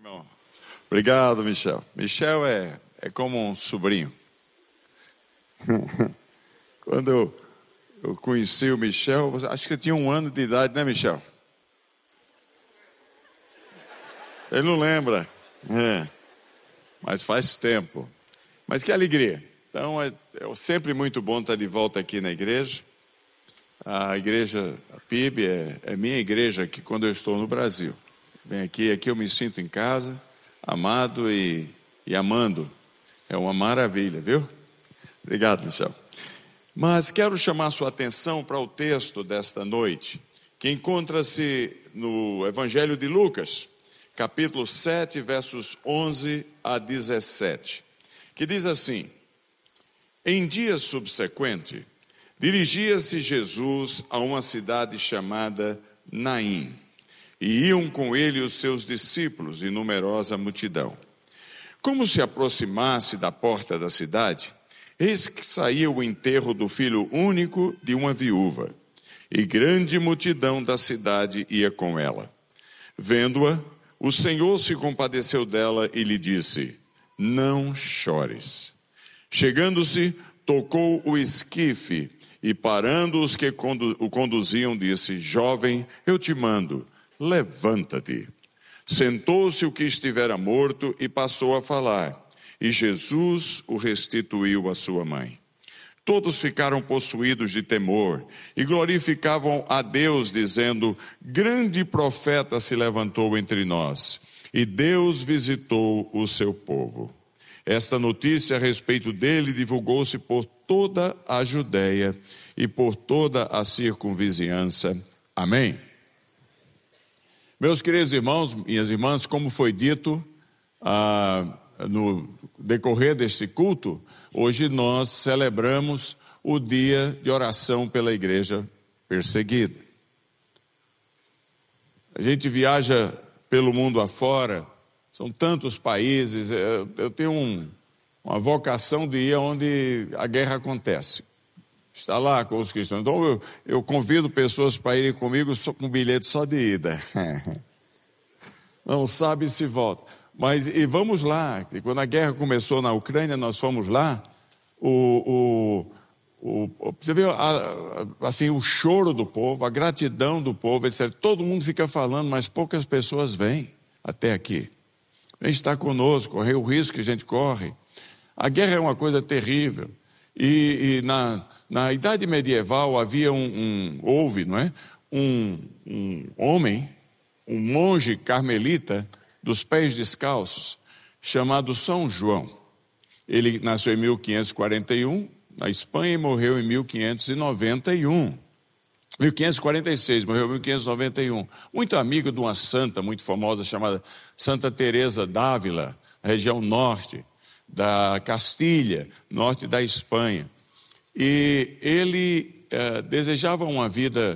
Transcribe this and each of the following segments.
Irmão. Obrigado, Michel. Michel é como um sobrinho. Quando eu conheci o Michel, acho que eu tinha 1 ano de idade, né, Michel? Ele não lembra, mas faz tempo. Mas que alegria. Então, é sempre muito bom estar de volta aqui na igreja. A igreja, a PIB, é minha igreja aqui quando eu estou no Brasil. Bem, aqui eu me sinto em casa, amado e amando. É uma maravilha, viu? Obrigado, Michel. Mas quero chamar sua atenção para o texto desta noite, que encontra-se no Evangelho de Lucas, capítulo 7, versos 11 a 17, que diz assim: Em dia subsequente, dirigia-se Jesus a uma cidade chamada Naim, e iam com ele os seus discípulos e numerosa multidão. Como se aproximasse da porta da cidade, eis que saía o enterro do filho único de uma viúva, e grande multidão da cidade ia com ela. Vendo-a, o Senhor se compadeceu dela e lhe disse: Não chores. Chegando-se, tocou o esquife, e parando os que o conduziam, disse: Jovem, eu te mando, levanta-te. Sentou-se o que estivera morto e passou a falar, e Jesus o restituiu à sua mãe. Todos ficaram possuídos de temor e glorificavam a Deus, dizendo: Grande profeta se levantou entre nós, e Deus visitou o seu povo. Esta notícia a respeito dele divulgou-se por toda a Judeia e por toda a circunvizinhança. Amém. Meus queridos irmãos, minhas irmãs, como foi dito no decorrer deste culto, hoje nós celebramos o dia de oração pela igreja perseguida. A gente viaja pelo mundo afora, são tantos países, eu tenho uma vocação de ir onde a guerra acontece. Está lá com os cristãos. Então eu convido pessoas para irem comigo com bilhete só de ida. Não sabe se volta. Mas e vamos lá. E quando a guerra começou na Ucrânia, nós fomos lá. Você vê assim, o choro do povo, a gratidão do povo, etc. Todo mundo fica falando, mas poucas pessoas vêm até aqui. Vem estar conosco, correr o risco que a gente corre. A guerra é uma coisa terrível. E na idade medieval havia houve, não é? Um homem, um monge carmelita dos pés descalços, chamado São João. Ele nasceu em 1541 na Espanha e morreu em 1591. 1546, morreu em 1591. Muito amigo de uma santa muito famosa chamada Santa Teresa d'Ávila, região norte da Castilha, norte da Espanha. E ele desejava uma vida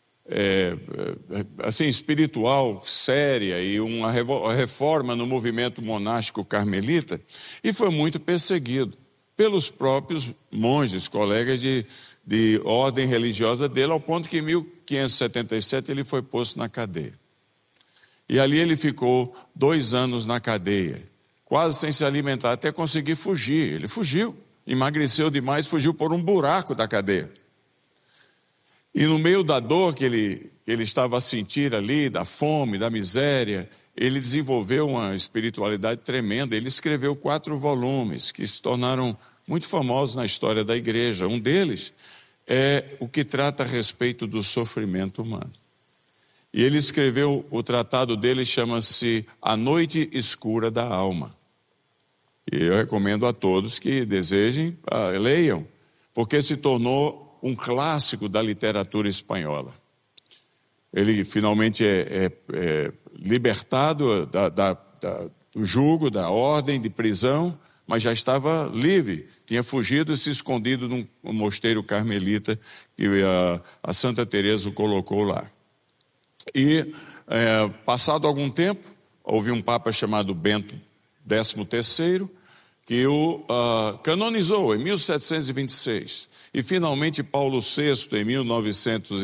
assim, espiritual, séria, e uma reforma no movimento monástico carmelita, e foi muito perseguido pelos próprios monges, colegas de ordem religiosa dele, ao ponto que em 1577 ele foi posto na cadeia. E ali ele ficou 2 anos na cadeia, quase sem se alimentar, até conseguir fugir. Ele fugiu, emagreceu demais, fugiu por um buraco da cadeia. E no meio da dor que ele estava a sentir ali, da fome, da miséria, ele desenvolveu uma espiritualidade tremenda. Ele escreveu 4 volumes que se tornaram muito famosos na história da igreja. Um deles é o que trata a respeito do sofrimento humano. E ele escreveu, o tratado dele chama-se A Noite Escura da Alma. E eu recomendo a todos que desejem, leiam, porque se tornou um clássico da literatura espanhola. Ele finalmente é libertado do jugo, da ordem de prisão, mas já estava livre, tinha fugido e se escondido num mosteiro carmelita que a Santa Teresa o colocou lá. E passado algum tempo, houve um papa chamado Bento XIII, que o canonizou em 1726. E finalmente Paulo VI, em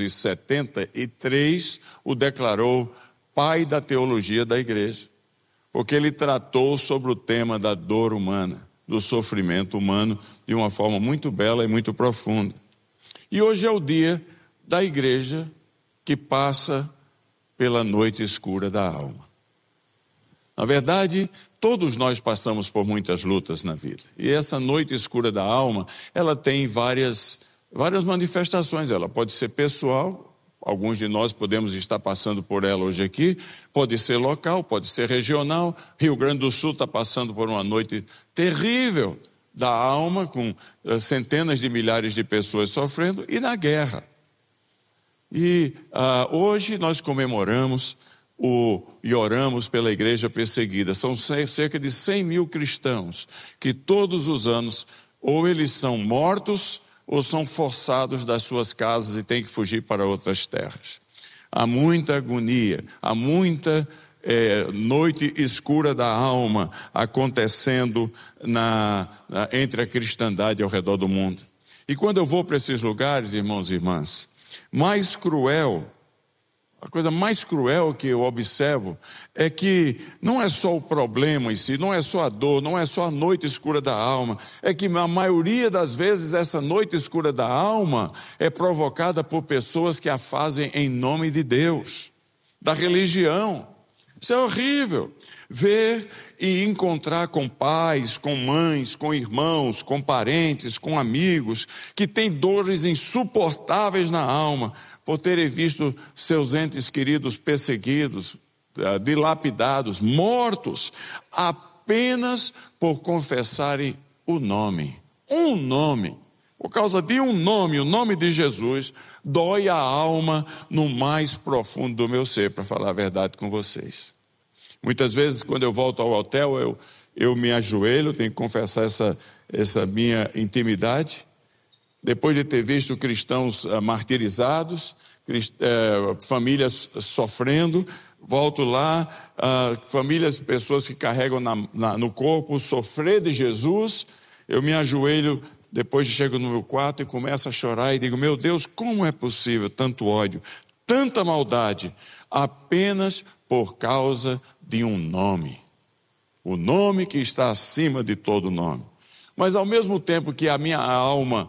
1973, o declarou pai da teologia da igreja. porque ele tratou sobre o tema da dor humana, do sofrimento humano, de uma forma muito bela e muito profunda. E hoje é o dia da igreja que passa pela noite escura da alma. Na verdade, todos nós passamos por muitas lutas na vida. E essa noite escura da alma, ela tem várias manifestações. Ela pode ser pessoal, alguns de nós podemos estar passando por ela hoje aqui, pode ser local, pode ser regional. Rio Grande do Sul está passando por uma noite terrível da alma, com centenas de milhares de pessoas sofrendo, e na guerra. E hoje nós comemoramos e oramos pela igreja perseguida. São cerca de 100 mil cristãos que todos os anos ou eles são mortos ou são forçados das suas casas e têm que fugir para outras terras. Há muita agonia, há muita noite escura da alma acontecendo entre a cristandade ao redor do mundo. E quando eu vou para esses lugares, irmãos e irmãs, a coisa mais cruel que eu observo é que não é só o problema em si, não é só a dor, não é só a noite escura da alma, é que a maioria das vezes essa noite escura da alma é provocada por pessoas que a fazem em nome de Deus, da religião. Isso é horrível. Ver e encontrar com pais, com mães, com irmãos, com parentes, com amigos que têm dores insuportáveis na alma por terem visto seus entes queridos perseguidos, dilapidados, mortos, apenas por confessarem o nome. Um nome. Por causa de um nome, o nome de Jesus, dói a alma no mais profundo do meu ser, para falar a verdade com vocês. Muitas vezes, quando eu volto ao hotel, eu me ajoelho, tenho que confessar essa minha intimidade. Depois de ter visto cristãos martirizados, famílias sofrendo, volto lá, famílias, pessoas que carregam no corpo o sofrer de Jesus, eu me ajoelho, depois chego no meu quarto e começo a chorar e digo, meu Deus, como é possível tanto ódio, tanta maldade, apenas por causa de um nome, o nome que está acima de todo nome. Mas ao mesmo tempo que a minha alma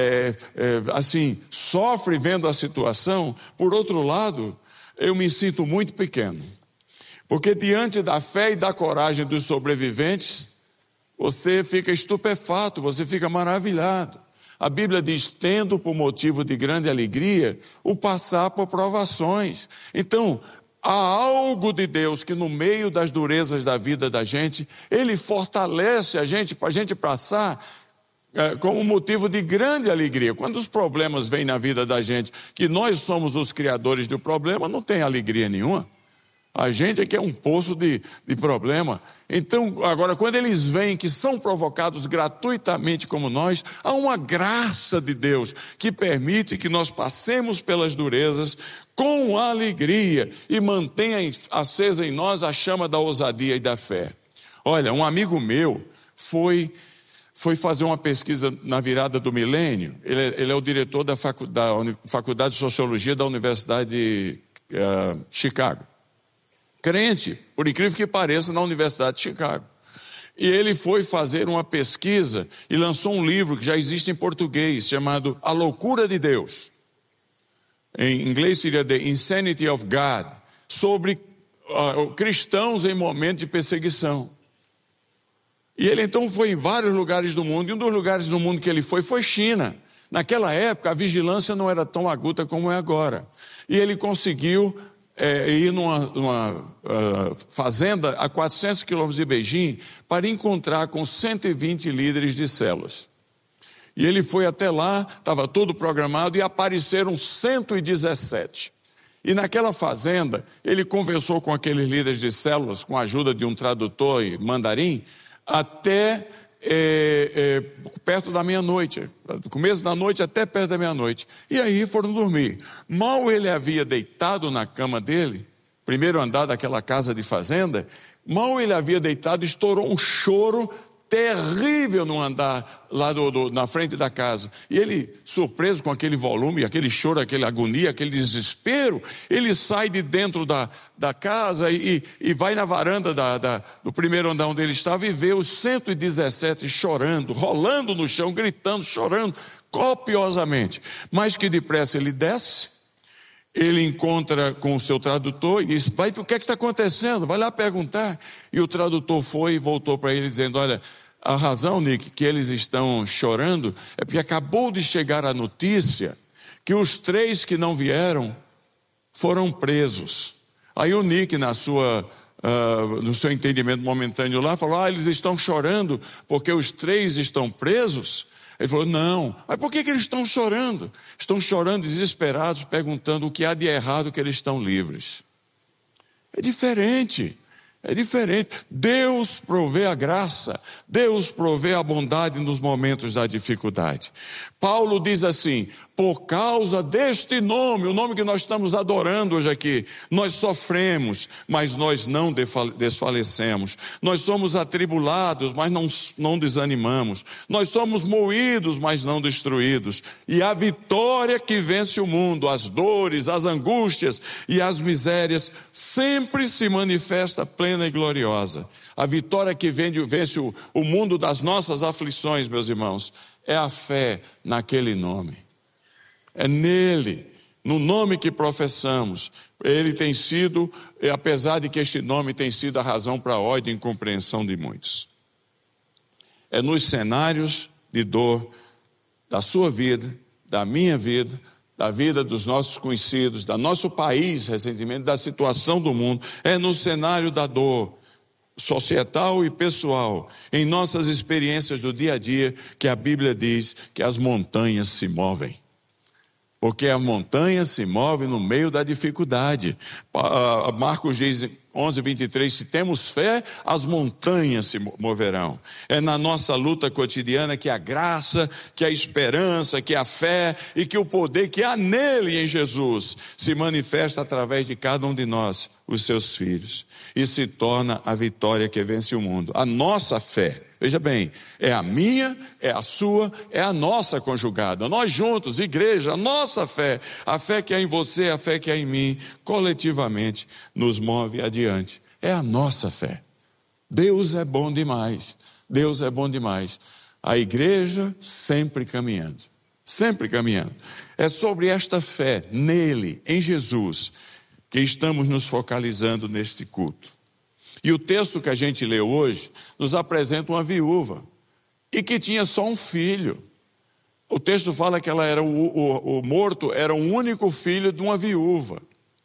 sofre vendo a situação, por outro lado, eu me sinto muito pequeno. Porque diante da fé e da coragem dos sobreviventes, você fica estupefato, você fica maravilhado. A Bíblia diz, tendo por motivo de grande alegria o passar por provações. Então, há algo de Deus que no meio das durezas da vida da gente, Ele fortalece a gente para a gente passar como motivo de grande alegria. Quando os problemas vêm na vida da gente, que nós somos os criadores do problema, não tem alegria nenhuma. A gente é que é um poço de problema. Então, agora, quando eles vêm que são provocados gratuitamente como nós, há uma graça de Deus que permite que nós passemos pelas durezas com alegria e mantenha acesa em nós a chama da ousadia e da fé. Olha, um amigo meu foi fazer uma pesquisa na virada do milênio. Ele é o diretor da Faculdade de Sociologia da Universidade de Chicago. Crente, por incrível que pareça, na Universidade de Chicago. E ele foi fazer uma pesquisa e lançou um livro que já existe em português, chamado A Loucura de Deus. Em inglês seria The Insanity of God, sobre cristãos em momento de perseguição. E ele então foi em vários lugares do mundo, e um dos lugares do mundo que ele foi China. Naquela época a vigilância não era tão aguda como é agora. E ele conseguiu ir numa fazenda a 400 quilômetros de Beijing para encontrar com 120 líderes de células. E ele foi até lá, estava tudo programado e apareceram 117. E naquela fazenda, ele conversou com aqueles líderes de células, com a ajuda de um tradutor em mandarim, até perto da meia-noite, do começo da noite até perto da meia-noite. E aí foram dormir. Mal ele havia deitado na cama dele, primeiro andar daquela casa de fazenda, mal ele havia deitado, estourou um choro terrível no andar lá na frente da casa. E ele, surpreso com aquele volume, aquele choro, aquela agonia, aquele desespero, ele sai de dentro da casa e vai na varanda do primeiro andar onde ele estava e vê os 117 chorando, rolando no chão, gritando, chorando copiosamente. Mas que depressa ele desce, ele encontra com o seu tradutor e diz: o que é que está acontecendo? Vai lá perguntar. E o tradutor foi e voltou para ele dizendo: olha, a razão, Nick, que eles estão chorando é porque acabou de chegar a notícia que os 3 que não vieram foram presos. Aí o Nick, no seu entendimento momentâneo lá, falou: eles estão chorando porque os 3 estão presos? Ele falou: não. Mas por que eles estão chorando? Estão chorando desesperados, perguntando o que há de errado que eles estão livres. É diferente. Deus provê a graça, Deus provê a bondade nos momentos da dificuldade. Paulo diz assim: por causa deste nome, o nome que nós estamos adorando hoje aqui, nós sofremos, mas nós não desfalecemos. Nós somos atribulados, mas não desanimamos. Nós somos moídos, mas não destruídos. E a vitória que vence o mundo, as dores, as angústias e as misérias, sempre se manifesta plena e gloriosa. A vitória que vence o mundo das nossas aflições, meus irmãos, é a fé naquele nome. É nele, no nome que professamos. Ele tem sido, apesar de que este nome tem sido a razão para a ódio e incompreensão de muitos. É nos cenários de dor da sua vida, da minha vida, da vida dos nossos conhecidos, do nosso país recentemente, da situação do mundo. É no cenário da dor societal e pessoal, em nossas experiências do dia a dia, que a Bíblia diz que as montanhas se movem. Porque a montanha se move no meio da dificuldade. Marcos diz, 11:23, se temos fé, as montanhas se moverão. É na nossa luta cotidiana que a graça, que a esperança, que a fé e que o poder que há nele, em Jesus, se manifesta através de cada um de nós, os seus filhos. E se torna a vitória que vence o mundo. A nossa fé, veja bem, é a minha, é a sua, é a nossa conjugada. Nós juntos, igreja, a nossa fé, a fé que há em você, a fé que há em mim, coletivamente nos move adiante. É a nossa fé. Deus é bom demais. Deus é bom demais. A igreja sempre caminhando. Sempre caminhando. É sobre esta fé, nele, em Jesus, que estamos nos focalizando neste culto. E o texto que a gente leu hoje nos apresenta uma viúva e que tinha só um filho. O texto fala que ela era o morto era o único filho de uma viúva,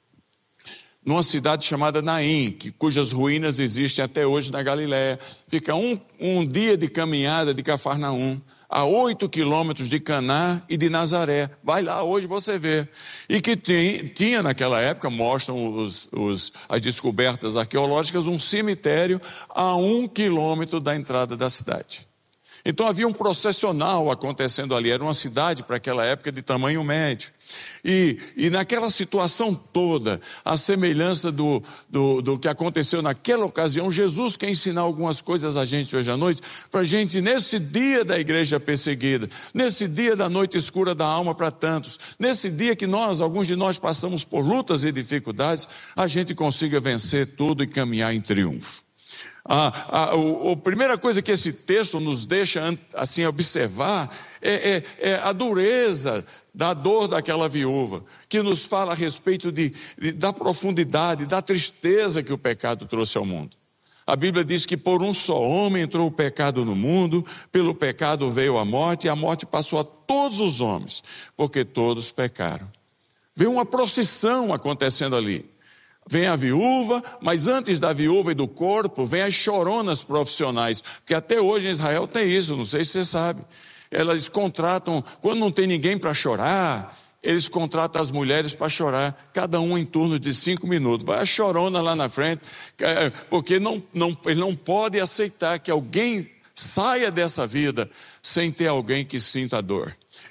numa cidade chamada Naim, cujas ruínas existem até hoje na Galiléia. Fica um dia de caminhada de Cafarnaum, a 8 quilômetros de Caná e de Nazaré. Vai lá hoje você vê. E que tinha naquela época, mostram as descobertas arqueológicas, um cemitério a 1 quilômetro da entrada da cidade. Então havia um processional acontecendo ali, era uma cidade para aquela época de tamanho médio. E naquela situação toda, a semelhança do que aconteceu naquela ocasião, Jesus quer ensinar algumas coisas a gente hoje à noite, para a gente nesse dia da igreja perseguida, nesse dia da noite escura da alma para tantos, nesse dia que alguns de nós passamos por lutas e dificuldades, a gente consiga vencer tudo e caminhar em triunfo. A primeira coisa que esse texto nos deixa assim observar é a dureza da dor daquela viúva, que nos fala a respeito da profundidade, da tristeza que o pecado trouxe ao mundo. A Bíblia diz que por um só homem entrou o pecado no mundo, pelo pecado veio a morte, e a morte passou a todos os homens, porque todos pecaram. Vê uma procissão acontecendo ali. Vem a viúva, mas antes da viúva e do corpo, vem as choronas profissionais, porque até hoje em Israel tem isso, não sei se você sabe. Elas contratam, quando não tem ninguém para chorar, eles contratam as mulheres para chorar, cada uma em turno de 5 minutos. Vai a chorona lá na frente, porque ele não pode aceitar que alguém saia dessa vida sem ter alguém que sinta a dor.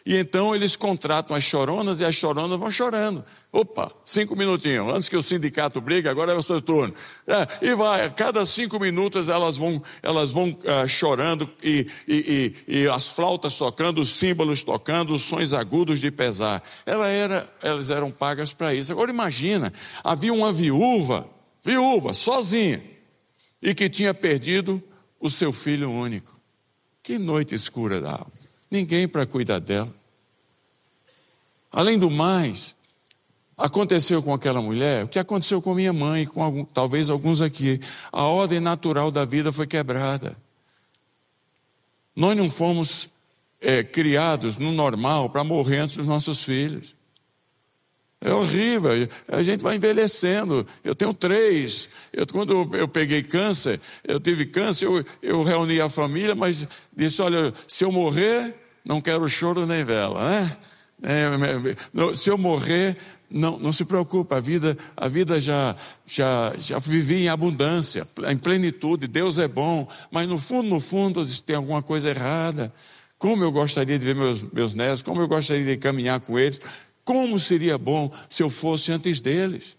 E então eles contratam as choronas e as choronas vão chorando. Opa, 5 minutinhos, antes que o sindicato brigue, agora é o seu turno. E vai, a cada 5 minutos elas vão chorando e as flautas tocando, os símbolos tocando, os sons agudos de pesar. Elas eram pagas para isso. Agora imagina, havia uma viúva, sozinha, e que tinha perdido o seu filho único. Que noite escura da alma. Ninguém para cuidar dela. Além do mais, aconteceu com aquela mulher o que aconteceu com minha mãe, com talvez alguns aqui. A ordem natural da vida foi quebrada. Nós não fomos criados no normal para morrer antes dos nossos filhos. É horrível, a gente vai envelhecendo. Eu tenho 3. Quando eu peguei câncer, eu tive câncer, eu reuni a família, mas disse, olha, se eu morrer, não quero choro nem vela, né? Se eu morrer, não se preocupe, a vida já vivi em abundância, em plenitude, Deus é bom, mas no fundo tem alguma coisa errada. Como eu gostaria de ver meus netos, como eu gostaria de caminhar com eles. Como seria bom se eu fosse antes deles?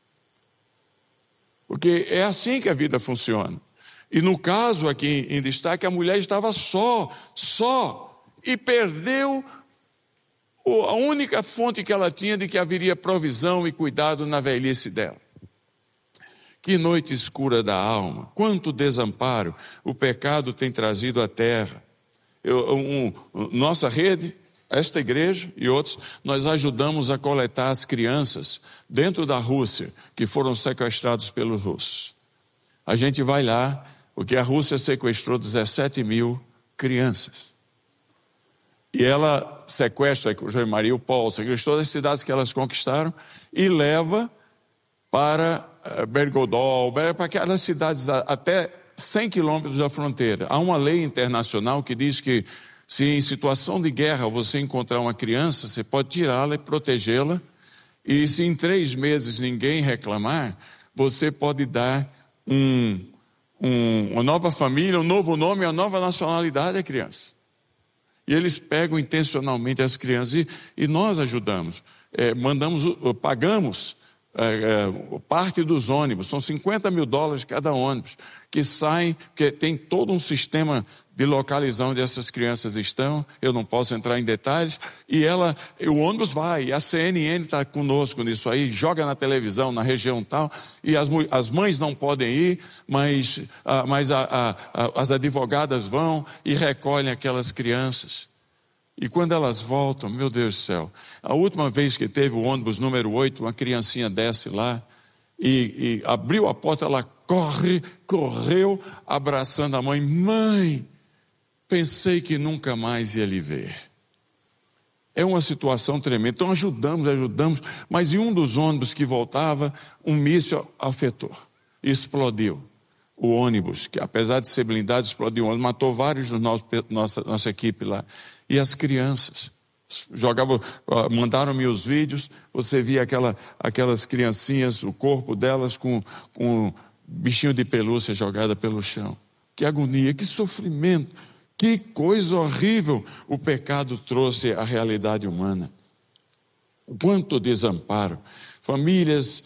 Porque é assim que a vida funciona. E no caso aqui em destaque, a mulher estava só, e perdeu a única fonte que ela tinha de que haveria provisão e cuidado na velhice dela. Que noite escura da alma, quanto desamparo o pecado tem trazido à terra. Nossa rede, esta igreja e outros, nós ajudamos a coletar as crianças dentro da Rússia, que foram sequestrados pelos russos. A gente vai lá, porque a Rússia sequestrou 17 mil crianças. E ela sequestra Mariupol, sequestrou as cidades que elas conquistaram e leva para Belgorod, para aquelas cidades até 100 quilômetros da fronteira. Há uma lei internacional que diz que se em situação de guerra você encontrar uma criança, você pode tirá-la e protegê-la, e se em 3 meses ninguém reclamar, você pode dar uma nova família, um novo nome, uma nova nacionalidade à criança. E eles pegam intencionalmente as crianças e nós ajudamos, pagamos parte dos ônibus, são $50 mil cada ônibus, que saem, porque tem todo um sistema de localizar onde essas crianças estão, eu não posso entrar em detalhes, e o ônibus vai, e a CNN está conosco nisso aí, joga na televisão, na região tal, e as mães não podem ir, mas as advogadas vão e recolhem aquelas crianças. E quando elas voltam, meu Deus do céu, a última vez que teve o ônibus número 8, uma criancinha desce lá e abriu a porta, ela correu abraçando a mãe. Mãe, pensei que nunca mais ia lhe ver. É uma situação tremenda. Então ajudamos, mas em um dos ônibus que voltava, um míssil afetou, explodiu o ônibus, que apesar de ser blindado, explodiu o ônibus, matou vários da nossa equipe lá. E as crianças mandaram-me os vídeos, você via aquelas criancinhas, o corpo delas com um bichinho de pelúcia jogada pelo chão. Que agonia, que sofrimento, que coisa horrível o pecado trouxe à realidade humana. Quanto desamparo, famílias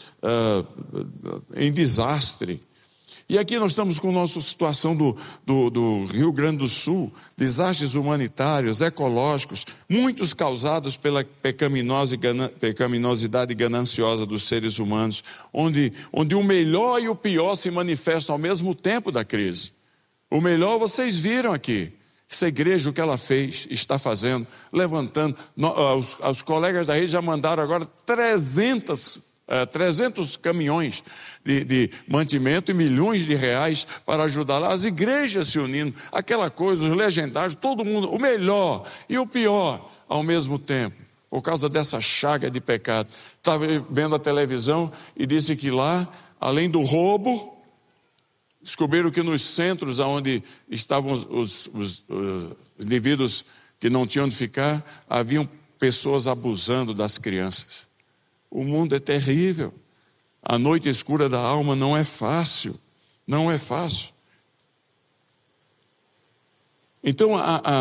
em desastre. E aqui nós estamos com a nossa situação do Rio Grande do Sul, desastres humanitários, ecológicos, muitos causados pela pecaminosidade gananciosa dos seres humanos, onde o melhor e o pior se manifestam ao mesmo tempo da crise. O melhor vocês viram aqui, essa igreja, o que ela fez, está fazendo, levantando, os colegas da rede já mandaram agora 300 caminhões de mantimento e milhões de reais para ajudar lá, as igrejas se unindo, aquela coisa, os legendários, todo mundo, o melhor e o pior ao mesmo tempo, por causa dessa chaga de pecado. Estava vendo a televisão e disse que lá, além do roubo, descobriram que nos centros onde estavam os indivíduos que não tinham onde ficar, haviam pessoas abusando das crianças. O mundo é terrível. A noite escura da alma não é fácil. Não é fácil. Então,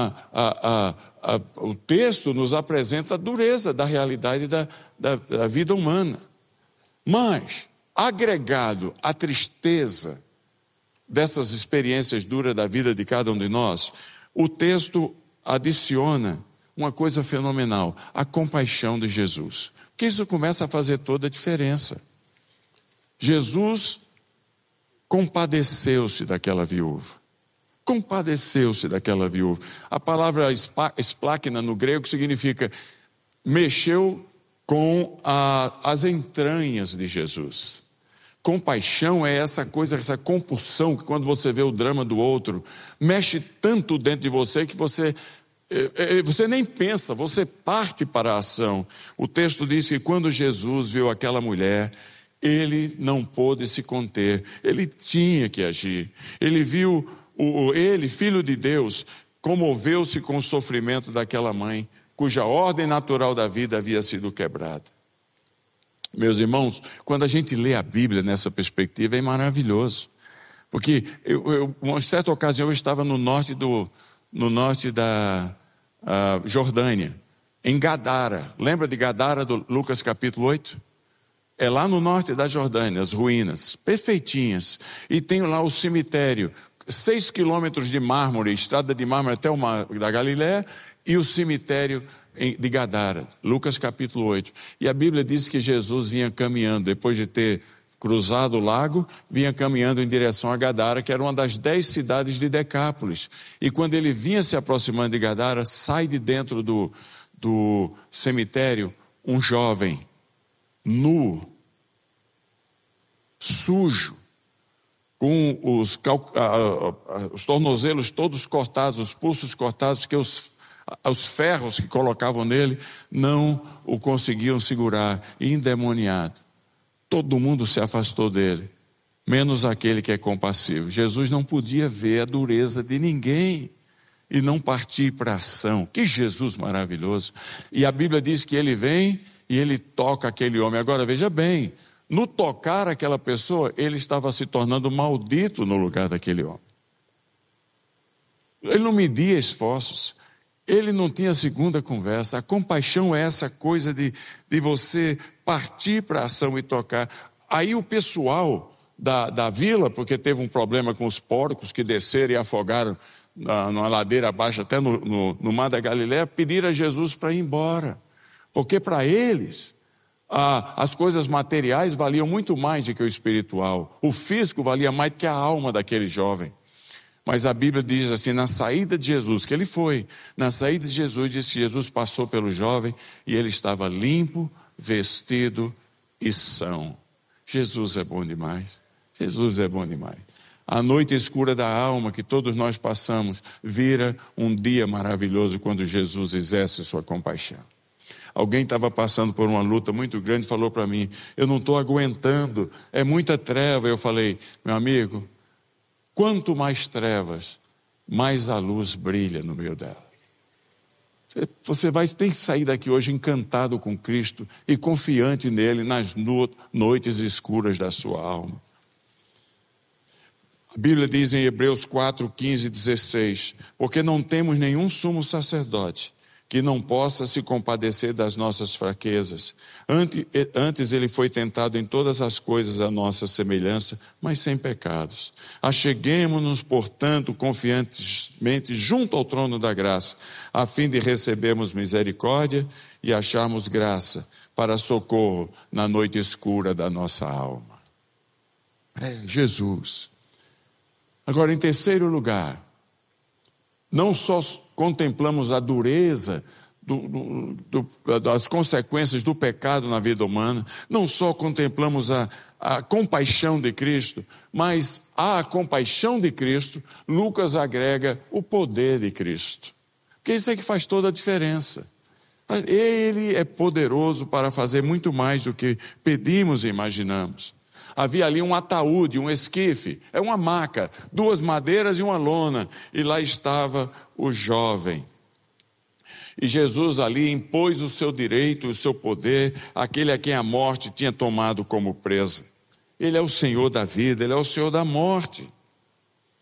o texto nos apresenta a dureza da realidade da vida humana. Mas, agregado à tristeza dessas experiências duras da vida de cada um de nós, o texto adiciona uma coisa fenomenal: a compaixão de Jesus. Porque isso começa a fazer toda a diferença. Jesus compadeceu-se daquela viúva. Compadeceu-se daquela viúva. A palavra esplacna no grego significa mexeu com as entranhas de Jesus. Compaixão é essa coisa, essa compulsão que quando você vê o drama do outro, mexe tanto dentro de você que você nem pensa, você parte para a ação. O texto diz que quando Jesus viu aquela mulher, ele não pôde se conter, ele tinha que agir. Ele viu, ele, filho de Deus, comoveu-se com o sofrimento daquela mãe, cuja ordem natural da vida havia sido quebrada. Meus irmãos, quando a gente lê a Bíblia nessa perspectiva, é maravilhoso. Porque uma certa ocasião eu estava no norte da Jordânia, em Gadara. Lembra de Gadara, do Lucas capítulo 8? É lá no norte da Jordânia, as ruínas, perfeitinhas. E tem lá o cemitério, 6 quilômetros de mármore, estrada de mármore até o mar da Galileia, e o cemitério de Gadara, Lucas capítulo 8. E a Bíblia diz que Jesus vinha caminhando, depois de ter cruzado o lago, vinha caminhando em direção a Gadara, que era uma das 10 cidades de Decápolis. E quando ele vinha se aproximando de Gadara, sai de dentro do cemitério um jovem, nu, sujo, com os tornozelos todos cortados, os pulsos cortados, que os ferros que colocavam nele não o conseguiam segurar, endemoniado. Todo mundo se afastou dele, menos aquele que é compassivo. Jesus não podia ver a dureza de ninguém e não partir para a ação. Que Jesus maravilhoso! E a Bíblia diz que ele vem e ele toca aquele homem. Agora veja bem, no tocar aquela pessoa, ele estava se tornando maldito no lugar daquele homem. Ele não media esforços. Ele não tinha segunda conversa. A compaixão é essa coisa de você partir para a ação e tocar. Aí o pessoal da vila, porque teve um problema com os porcos que desceram e afogaram numa ladeira abaixo, até no mar da Galileia, pediram a Jesus para ir embora. Porque para eles, as coisas materiais valiam muito mais do que o espiritual. O físico valia mais do que a alma daquele jovem. Mas a Bíblia diz assim, na saída de Jesus, que ele foi, na saída de Jesus, diz que Jesus passou pelo jovem e ele estava limpo, vestido e são. Jesus é bom demais. Jesus é bom demais. A noite escura da alma que todos nós passamos vira um dia maravilhoso quando Jesus exerce sua compaixão. Alguém estava passando por uma luta muito grande e falou para mim, eu não estou aguentando, é muita treva. Eu falei, meu amigo, quanto mais trevas, mais a luz brilha no meio dela. Você tem que sair daqui hoje encantado com Cristo e confiante nele nas noites escuras da sua alma. A Bíblia diz em Hebreus 4, 15 e 16, porque não temos nenhum sumo sacerdote que não possa se compadecer das nossas fraquezas. Antes ele foi tentado em todas as coisas à nossa semelhança, mas sem pecados. Acheguemo-nos, portanto, confiantemente junto ao trono da graça, a fim de recebermos misericórdia e acharmos graça para socorro na noite escura da nossa alma. Jesus. Agora, em terceiro lugar, não só contemplamos a dureza das consequências do pecado na vida humana, não só contemplamos a compaixão de Cristo, mas à compaixão de Cristo, Lucas agrega o poder de Cristo. Porque isso é que faz toda a diferença. Ele é poderoso para fazer muito mais do que pedimos e imaginamos. Havia ali um ataúde, um esquife, é uma maca, 2 madeiras e uma lona, e lá estava o jovem. E Jesus ali impôs o seu direito, o seu poder, aquele a quem a morte tinha tomado como presa. Ele é o Senhor da vida, ele é o Senhor da morte.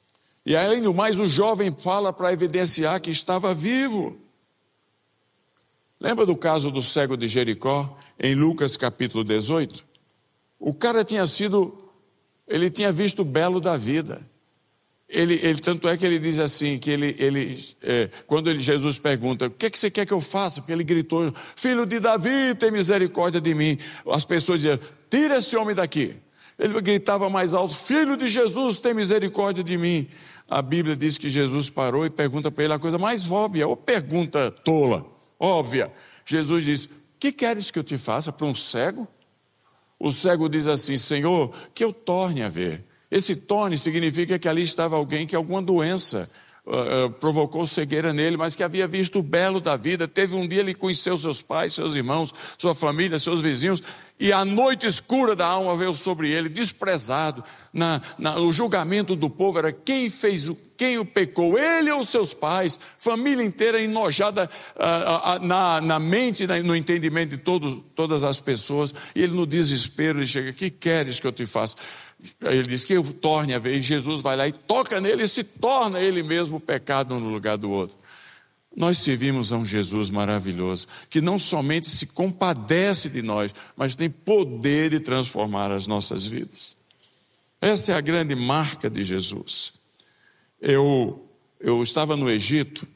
E além do mais, o jovem fala para evidenciar que estava vivo. Lembra do caso do cego de Jericó, em Lucas capítulo 18? O cara ele tinha visto o belo da vida. Tanto é que ele diz assim, que quando Jesus pergunta, o que você quer que eu faça? Porque ele gritou, filho de Davi, tem misericórdia de mim. As pessoas diziam, tira esse homem daqui. Ele gritava mais alto, filho de Jesus, tem misericórdia de mim. A Bíblia diz que Jesus parou e pergunta para ele a coisa mais óbvia, ou pergunta tola, óbvia. Jesus diz, que queres que eu te faça para um cego? O cego diz assim, Senhor, que eu torne a ver. Esse torne significa que ali estava alguém que alguma doença provocou cegueira nele, mas que havia visto o belo da vida. Teve um dia ele conheceu seus pais, seus irmãos, sua família, seus vizinhos, e a noite escura da alma veio sobre ele, desprezado. O julgamento do povo era quem o pecou, ele ou seus pais, família inteira enojada na mente, no entendimento de todas as pessoas, e ele no desespero, ele chega, que queres que eu te faça? Ele diz que eu torne a ver, e Jesus vai lá e toca nele e se torna ele mesmo o pecado no lugar do outro. Nós servimos a um Jesus maravilhoso, que não somente se compadece de nós, mas tem poder de transformar as nossas vidas. Essa é a grande marca de Jesus. Eu estava no Egito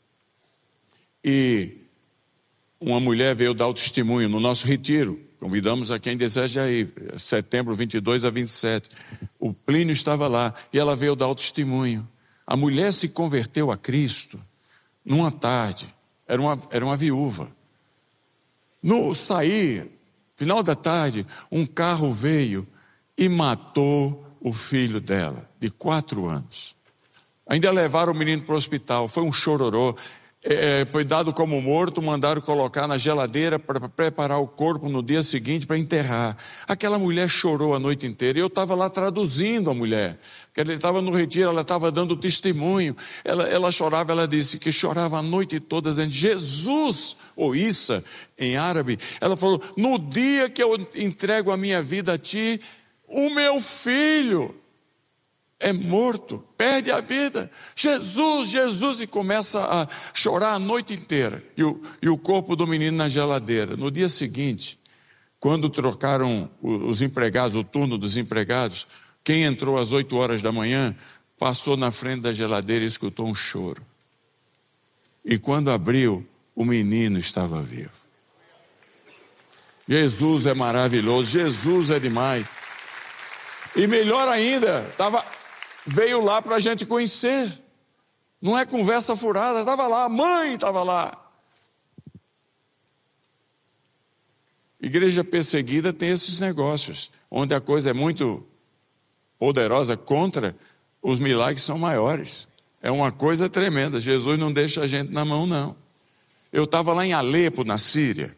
e uma mulher veio dar o testemunho no nosso retiro. Convidamos a quem deseja ir, setembro 22 a 27. O Plínio estava lá e ela veio dar o testemunho. A mulher se converteu a Cristo numa tarde, era uma viúva. No final da tarde, um carro veio e matou o filho dela, de 4 anos. Ainda levaram o menino para o hospital, foi um chororô. Foi dado como morto, mandaram colocar na geladeira para preparar o corpo no dia seguinte para enterrar. Aquela mulher chorou a noite inteira, e eu estava lá traduzindo a mulher, porque ele estava no retiro, ela estava dando testemunho, ela chorava, ela disse que chorava a noite toda, dizendo, Jesus, ou Issa, em árabe, ela falou, no dia que eu entrego a minha vida a ti, o meu filho é morto, perde a vida, Jesus, e começa a chorar a noite inteira, e o corpo do menino na geladeira. No dia seguinte, quando trocaram os empregados, o turno dos empregados, quem entrou às 8 horas da manhã, passou na frente da geladeira e escutou um choro, e quando abriu, o menino estava vivo. Jesus é maravilhoso, Jesus é demais, e melhor ainda, veio lá para a gente conhecer, não é conversa furada, estava lá, a mãe estava lá. Igreja perseguida tem esses negócios, onde a coisa é muito poderosa contra, os milagres são maiores, é uma coisa tremenda. Jesus não deixa a gente na mão, não. Eu estava lá em Alepo, na Síria,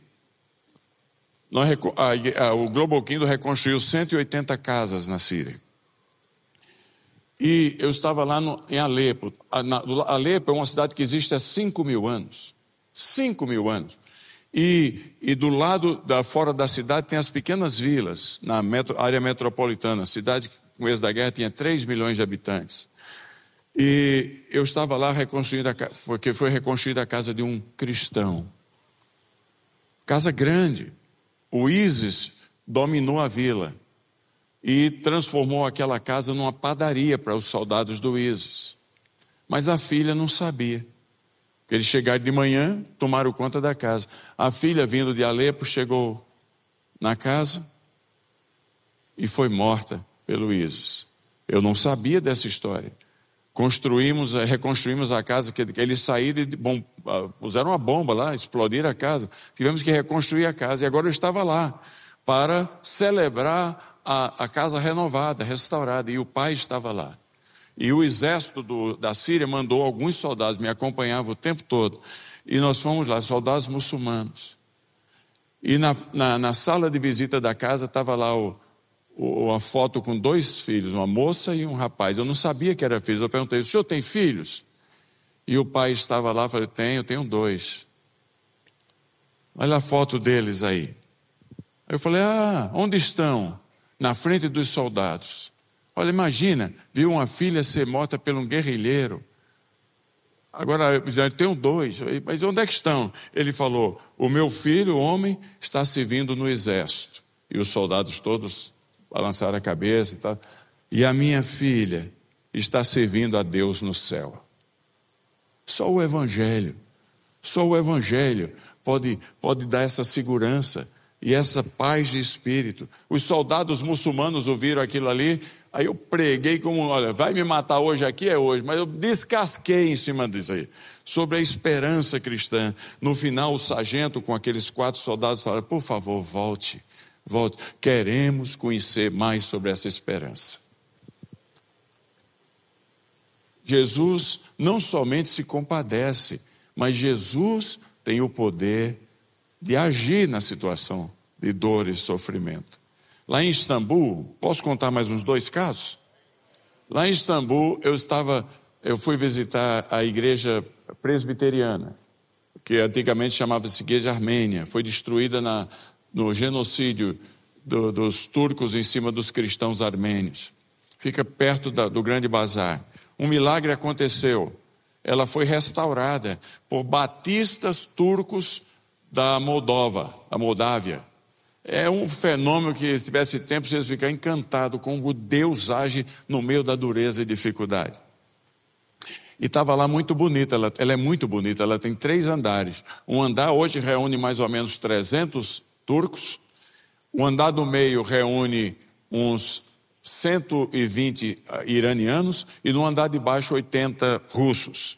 o Global Kingdom reconstruiu 180 casas na Síria. E eu estava lá em Alepo. Alepo é uma cidade que existe há 5.000 anos. 5.000 anos. E do lado fora da cidade tem as pequenas vilas, na área metropolitana. A cidade, com o êxodo da guerra, tinha 3 milhões de habitantes. E eu estava lá porque foi reconstruída a casa de um cristão. Casa grande. O ISIS dominou a vila e transformou aquela casa numa padaria para os soldados do ISIS. Mas a filha não sabia. Eles chegaram de manhã, tomaram conta da casa. A filha, vindo de Alepo, chegou na casa e foi morta pelo ISIS. Eu não sabia dessa história. Reconstruímos a casa, que eles saíram e puseram uma bomba lá, explodiram a casa. Tivemos que reconstruir a casa. E agora eu estava lá para celebrar a casa renovada, restaurada, e o pai estava lá. E o exército da Síria mandou alguns soldados, me acompanhavam o tempo todo, e nós fomos lá, soldados muçulmanos. E na sala de visita da casa estava lá uma foto com 2 filhos, uma moça e um rapaz. Eu não sabia que era filhos, eu perguntei, o senhor tem filhos? E o pai estava lá, eu falei, tenho 2. Olha a foto deles aí. Aí eu falei, onde estão? Na frente dos soldados. Olha, imagina, viu uma filha ser morta por um guerrilheiro. Agora, eu tenho 2, mas onde é que estão? Ele falou, o meu filho, o homem, está servindo no exército. E os soldados todos balançaram a cabeça e tal. E a minha filha está servindo a Deus no céu. Só o Evangelho pode dar essa segurança e essa paz de espírito. Os soldados muçulmanos ouviram aquilo ali, aí eu preguei como, olha, vai me matar hoje aqui, é hoje, mas eu descasquei em cima disso aí, sobre a esperança cristã. No final, o sargento com aqueles 4 soldados fala, por favor, volte, queremos conhecer mais sobre essa esperança. Jesus não somente se compadece, mas Jesus tem o poder de agir na situação de dor e sofrimento. Lá em Istambul, posso contar mais uns 2 casos? Lá em Istambul, eu fui visitar a igreja presbiteriana, que antigamente chamava-se Igreja Armênia, foi destruída no genocídio dos turcos em cima dos cristãos armênios. Fica perto do Grande Bazar. Um milagre aconteceu. Ela foi restaurada por batistas turcos da Moldávia. É um fenômeno que, se tivesse tempo, vocês ficam encantados com como Deus age no meio da dureza e dificuldade. E estava lá muito bonita, ela é muito bonita, ela tem 3 andares. Um andar hoje reúne mais ou menos 300 turcos. O andar do meio reúne uns 120 iranianos e no andar de baixo 80 russos.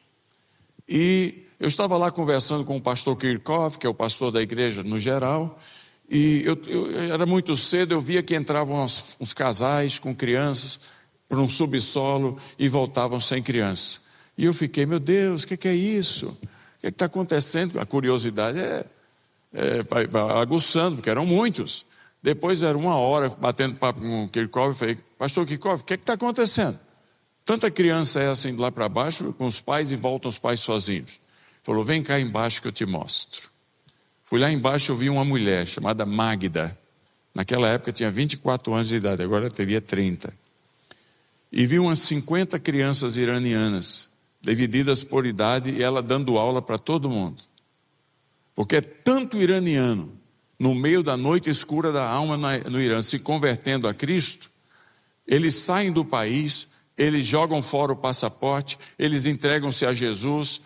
E eu estava lá conversando com o pastor Kirchhoff, que é o pastor da igreja no geral, e eu era muito cedo, eu via que entravam uns casais com crianças para um subsolo e voltavam sem criança. E eu fiquei, meu Deus, o que é isso? O que está acontecendo? A curiosidade vai aguçando, porque eram muitos. Depois era 1 hora batendo papo com o Kirchhoff, eu falei, pastor Kirchhoff, o que está acontecendo? Tanta criança é assim lá para baixo com os pais e voltam os pais sozinhos. Ele falou, vem cá embaixo que eu te mostro. Fui lá embaixo, eu vi uma mulher chamada Magda. Naquela época tinha 24 anos de idade, agora teria 30. E vi umas 50 crianças iranianas, divididas por idade, e ela dando aula para todo mundo. Porque é tanto iraniano, no meio da noite escura da alma no Irã, se convertendo a Cristo, eles saem do país, eles jogam fora o passaporte, eles entregam-se a Jesus,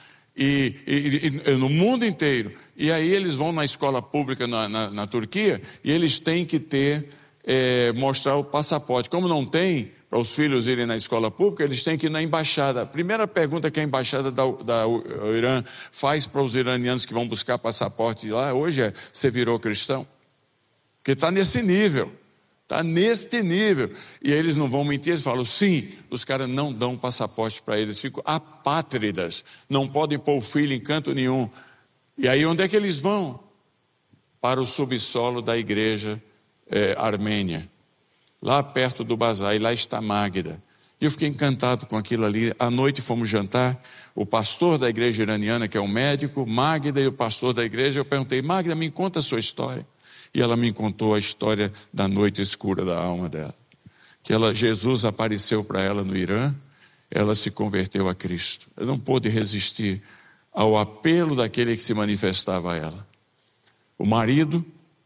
e no mundo inteiro. E aí eles vão na escola pública na Turquia, e eles têm que mostrar o passaporte. Como não tem, para os filhos irem na escola pública, eles têm que ir na embaixada. A primeira pergunta que a embaixada do Irã faz para os iranianos que vão buscar passaporte lá hoje é, você virou cristão? Porque está nesse nível. Está neste nível. E eles não vão mentir, eles falam, sim, os caras não dão passaporte para eles, ficam apátridas, não podem pôr o filho em canto nenhum. E aí onde é que eles vão? Para o subsolo da igreja armênia, lá perto do bazar, e lá está Magda. E eu fiquei encantado com aquilo ali. À noite fomos jantar, o pastor da igreja iraniana, que é um médico, Magda e o pastor da igreja, eu perguntei, Magda, me conta a sua história. E ela me contou a história da noite escura da alma dela. Que Jesus apareceu para ela no Irã, ela se converteu a Cristo. Ela não pôde resistir ao apelo daquele que se manifestava a ela. O marido,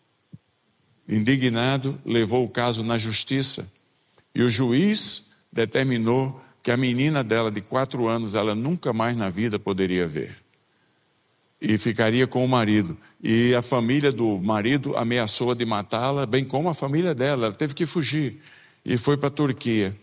indignado, levou o caso na justiça. E o juiz determinou que a menina dela de 4 anos, ela nunca mais na vida poderia ver. E ficaria com o marido. E a família do marido ameaçou de matá-la, bem como a família dela. Ela teve que fugir e foi para a Turquia.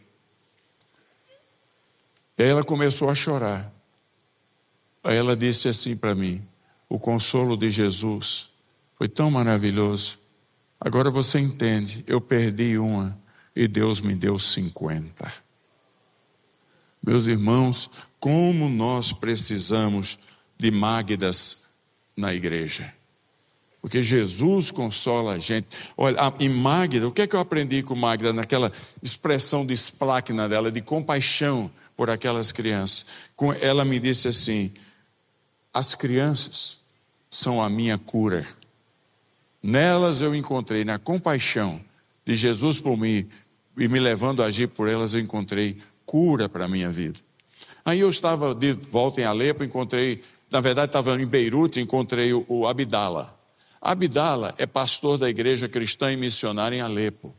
E aí ela começou a chorar. Aí ela disse assim para mim, o consolo de Jesus foi tão maravilhoso. Agora você entende, eu perdi uma e Deus me deu 50. Meus irmãos, como nós precisamos de Magdas na igreja. Porque Jesus consola a gente. Olha, em Magda, o que é que eu aprendi com Magda? Naquela expressão de esplacna dela, de compaixão por aquelas crianças. Ela me disse assim, as crianças são a minha cura. Nelas eu encontrei, na compaixão de Jesus por mim, e me levando a agir por elas, eu encontrei cura para a minha vida. Aí eu estava de volta em Alepo, na verdade estava em Beirute, encontrei o Abdala. Abdala é pastor da igreja cristã e missionária em Alepo.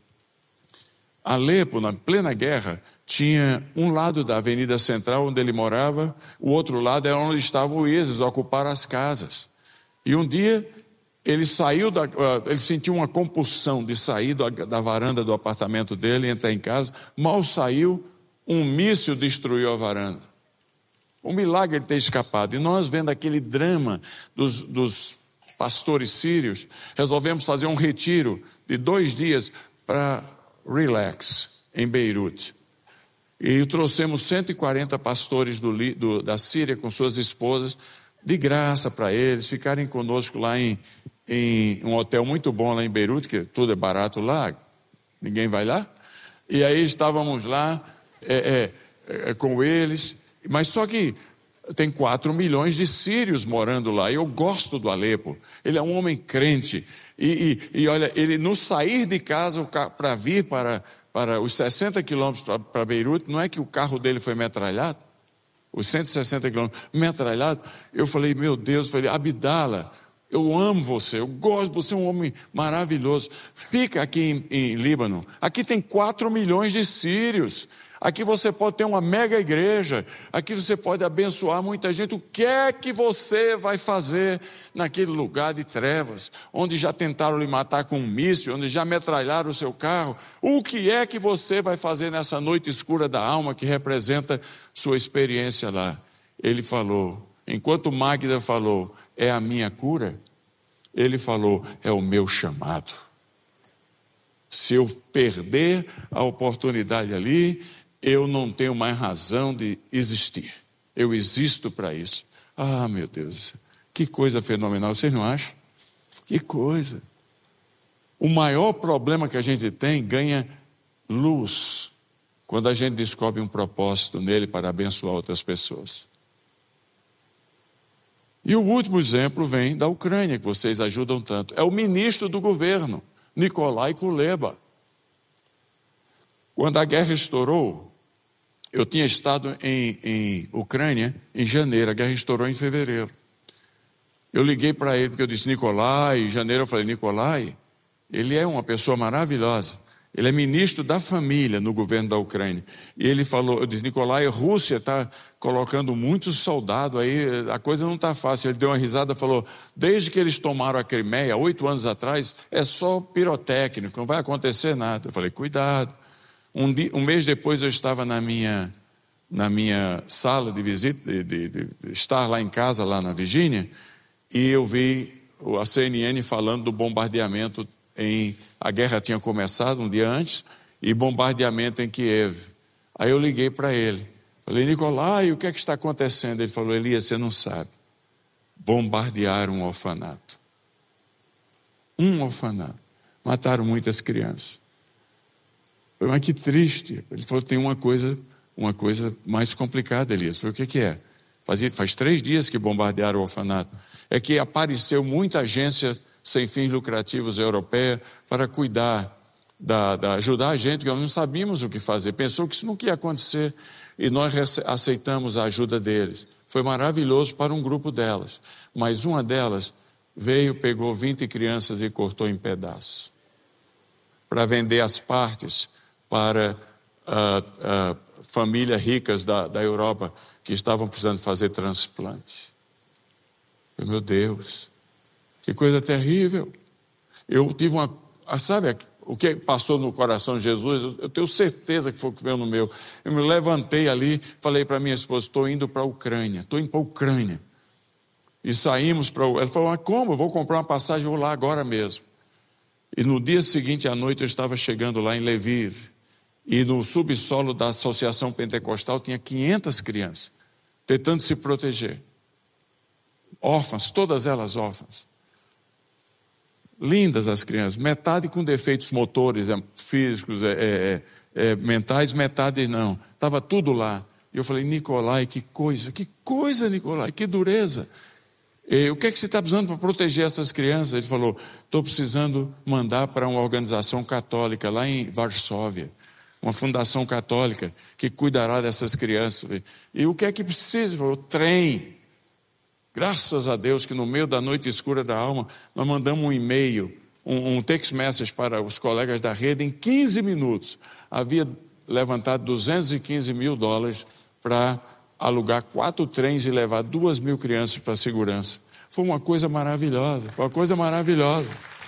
Alepo, na plena guerra, tinha um lado da Avenida Central onde ele morava, o outro lado era onde estavam o ISIS, ocuparam as casas. E um dia ele sentiu uma compulsão de sair da varanda do apartamento dele e entrar em casa. Mal saiu, um míssil destruiu a varanda. Um milagre ele ter escapado. E nós, vendo aquele drama dos pastores sírios, resolvemos fazer um retiro de 2 dias para relax em Beirute. E trouxemos 140 pastores da Síria com suas esposas, de graça para eles, ficarem conosco lá em um hotel muito bom lá em Beirute, que tudo é barato lá, ninguém vai lá. E aí estávamos lá com eles, mas só que tem 4 milhões de sírios morando lá. Eu gosto do Alepo, ele é um homem crente. E olha, ele no sair de casa para vir para os 60 quilômetros para Beirute, não é que o carro dele foi metralhado? Os 160 quilômetros metralhado. Eu falei, meu Deus, Abdala, eu amo você, eu gosto, você é um homem maravilhoso. Fica aqui em Líbano. Aqui tem 4 milhões de sírios. Aqui você pode ter uma mega igreja. Aqui você pode abençoar muita gente. O que é que você vai fazer naquele lugar de trevas, onde já tentaram lhe matar com um míssil, onde já metralharam o seu carro? O que é que você vai fazer nessa noite escura da alma que representa sua experiência lá? Ele falou, enquanto Magda falou, é a minha cura, ele falou, é o meu chamado. Se eu perder a oportunidade ali, eu não tenho mais razão de existir. Eu existo para isso. Ah, meu Deus, que coisa fenomenal, vocês não acham? Que coisa. O maior problema que a gente tem ganha luz quando a gente descobre um propósito nele para abençoar outras pessoas. E o último exemplo vem da Ucrânia, que vocês ajudam tanto. É o ministro do governo, Nikolai Kuleba. Quando a guerra estourou, eu tinha estado em Ucrânia em janeiro, a guerra estourou em fevereiro. Eu liguei para ele, porque eu disse, Nikolai, em janeiro eu falei, Nikolai, ele é uma pessoa maravilhosa. Ele é ministro da família no governo da Ucrânia. E ele falou, eu disse, Nikolai, a Rússia está colocando muitos soldados aí, a coisa não está fácil. Ele deu uma risada e falou, desde que eles tomaram a Crimeia, 8 anos atrás, é só pirotécnico, não vai acontecer nada. Eu falei, cuidado. Um mês depois eu estava na minha sala de visita, de estar lá em casa, lá na Virgínia, e eu vi a CNN falando do bombardeamento a guerra tinha começado um dia antes, e bombardeamento em Kiev. Aí eu liguei para ele, falei, Nikolai, o que é que está acontecendo? Ele falou, Elias, você não sabe, bombardearam um orfanato. Um orfanato, mataram muitas crianças. Mas que triste. Ele falou, tem uma coisa mais complicada, Elias. Eu falei, o que é? Faz 3 dias que bombardearam o orfanato. É que apareceu muita agência sem fins lucrativos europeia para cuidar, ajudar a gente, que nós não sabíamos o que fazer. Pensou que isso não ia acontecer e nós aceitamos a ajuda deles. Foi maravilhoso para um grupo delas. Mas uma delas veio, pegou 20 crianças e cortou em pedaços para vender as partes para famílias ricas da Europa que estavam precisando fazer transplante. Meu Deus, que coisa terrível. Eu tive sabe o que passou no coração de Jesus? Eu tenho certeza que foi o que veio no meu. Eu me levantei ali, falei para minha esposa, estou indo para a Ucrânia, estou indo para a Ucrânia. E saímos para... Ela falou, mas como? Eu vou comprar uma passagem, vou lá agora mesmo. E no dia seguinte à noite eu estava chegando lá em Lviv, e no subsolo da Associação Pentecostal tinha 500 crianças, tentando se proteger. Órfãs, todas elas órfãs. Lindas as crianças, metade com defeitos motores, físicos, mentais, metade não. Estava tudo lá. E eu falei, Nikolai, que coisa, Nikolai, que dureza. O que é que você está precisando para proteger essas crianças? Ele falou, estou precisando mandar para uma organização católica lá em Varsóvia. uma fundação católica que cuidará dessas crianças. E o que é que precisa? O trem. Graças a Deus que no meio da noite escura da alma, nós mandamos um e-mail, um text message para os colegas da rede. Em 15 minutos, havia levantado $215 mil para alugar 4 trens e levar 2.000 crianças para a segurança. Foi uma coisa maravilhosa, foi uma coisa maravilhosa.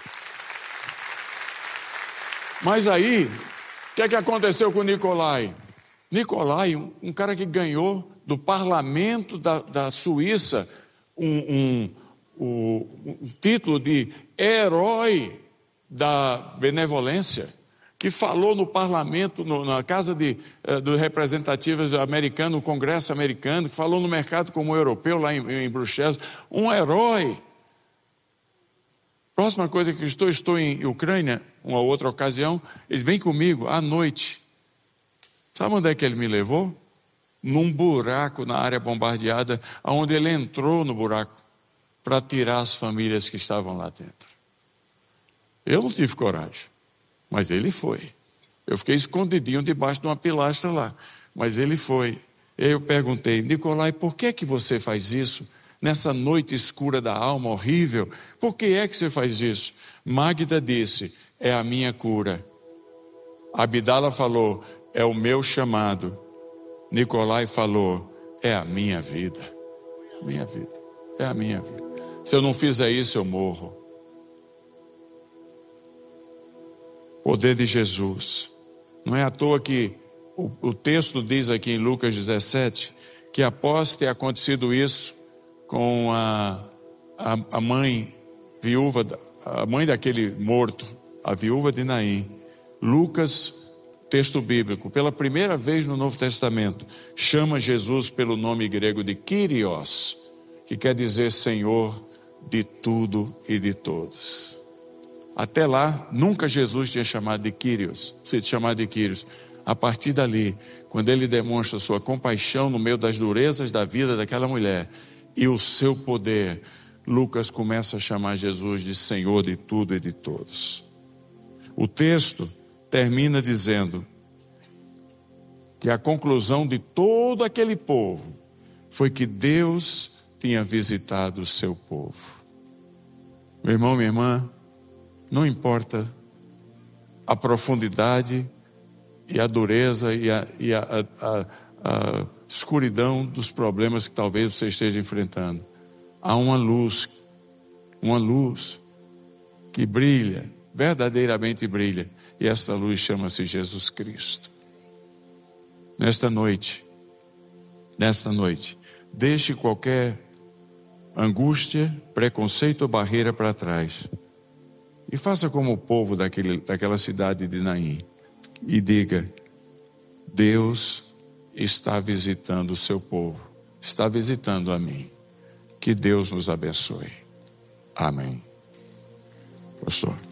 Mas aí, o que é que aconteceu com Nicolai? Nicolai, um cara que ganhou do parlamento da Suíça um título de herói da benevolência, que falou no parlamento, na Casa dos Representativos americano, no Congresso americano, que falou no mercado comum europeu, lá em Bruxelas, um herói. Próxima coisa que estou em Ucrânia, uma outra ocasião, ele vem comigo à noite. Sabe onde é que ele me levou? Num buraco na área bombardeada, onde ele entrou no buraco para tirar as famílias que estavam lá dentro. Eu não tive coragem, mas ele foi. Eu fiquei escondidinho debaixo de uma pilastra lá, mas ele foi. Eu perguntei: Nicolai, por que é que você faz isso? Nessa noite escura da alma horrível, por que é que você faz isso? Magda disse: é a minha cura. Abdala falou: é o meu chamado. Nicolai falou: é a minha vida. Minha vida, é a minha vida. Se eu não fizer isso, eu morro. Poder de Jesus. Não é à toa que o texto diz aqui em Lucas 17, que após ter acontecido isso com a mãe viúva, a mãe daquele morto, a viúva de Naim, Lucas, texto bíblico, pela primeira vez no Novo Testamento, chama Jesus pelo nome grego de Kyrios, que quer dizer Senhor de tudo e de todos. Até lá, nunca Jesus tinha chamado de Kyrios, sido chamado de Kyrios. A partir dali, quando ele demonstra sua compaixão no meio das durezas da vida daquela mulher e o seu poder, Lucas começa a chamar Jesus de Senhor de tudo e de todos. O texto termina dizendo que a conclusão de todo aquele povo foi que Deus tinha visitado o seu povo. Meu irmão, minha irmã, não importa a profundidade e a dureza e a escuridão dos problemas que talvez você esteja enfrentando, há uma luz que brilha, verdadeiramente brilha, e essa luz chama-se Jesus Cristo. Nesta noite, deixe qualquer angústia, preconceito ou barreira para trás. E faça como o povo daquela cidade de Naim. E diga: Deus está visitando o seu povo. Está visitando a mim. Que Deus nos abençoe. Amém. Pastor.